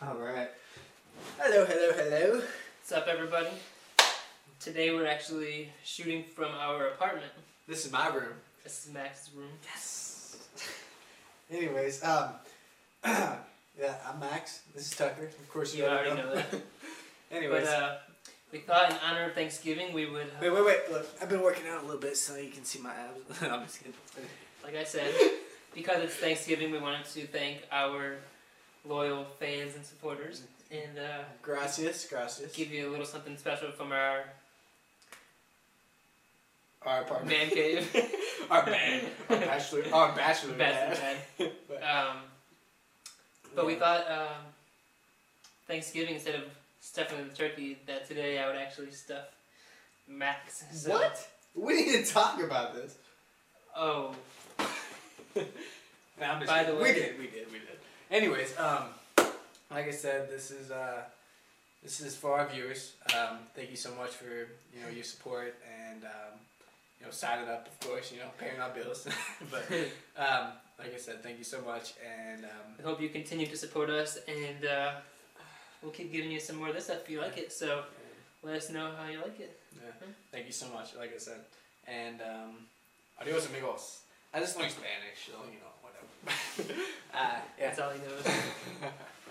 Alright. Hello. What's up, everybody? Today we're actually shooting from our apartment. This is my room. This is Max's room. Yes. Anyways, yeah, I'm Max. This is Tucker. Of course you already know that. Anyways. But we thought in honor of Thanksgiving we would... Wait. Look, I've been working out a little bit so you can see my abs. I'm just kidding. Like I said, because it's Thanksgiving, we wanted to thank our loyal fans and supporters. And gracias. Give you a little something special from our apartment. Man cave. Our bachelor pad. But we thought Thanksgiving, instead of stuffing the turkey, that today I would actually stuff Max. So. What? We need to talk about this. Oh. Nah, By the way, we did. Anyways, like I said, this is for our viewers. Thank you so much for your support and signing up, of course, paying our bills. But like I said, thank you so much, and I hope you continue to support us, and we'll keep giving you some more of this stuff if you like it. So let us know how you like it. Yeah. Thank you so much, like I said, and adios amigos. I just learned Spanish, so whatever. Yeah. That's all he knows.